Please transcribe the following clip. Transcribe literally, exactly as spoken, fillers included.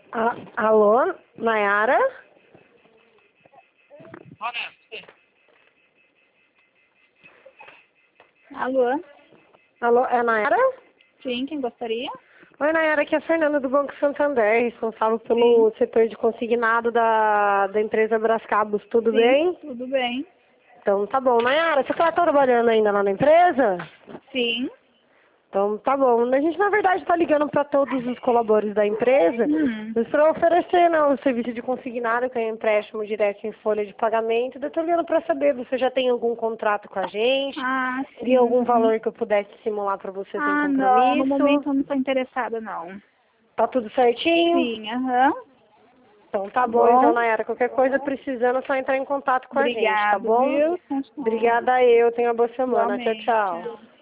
A- Alô, Nayara? Alô? Alô, é a Nayara? Sim, quem gostaria? Oi, Nayara, aqui é a Fernanda do Banco Santander, responsável pelo Sim. setor de consignado da, da empresa Brascabos. Tudo Sim, bem? tudo bem. Então tá bom. Nayara, você está trabalhando ainda lá na empresa? Sim. Então tá bom. A gente, na verdade, está ligando para todos os colaboradores da empresa Hum. para oferecer, né, o serviço de consignado, que é empréstimo direto em folha de pagamento. Eu tô ligando para saber, você já tem algum contrato com a gente? Ah, Teria sim. algum Uhum. valor que eu pudesse simular para você sem Ah, não. No compromisso? momento eu não estou interessada, não. Tá tudo certinho? Sim, aham. Então Tá tá bom, então, bom? Nayara. Qualquer coisa precisando, é só entrar em contato com a gente, tá Obrigada, bom? viu? Tchau, tchau. Obrigada eu. Tenha uma boa semana. Tchau, Igualmente. tchau. Tchau.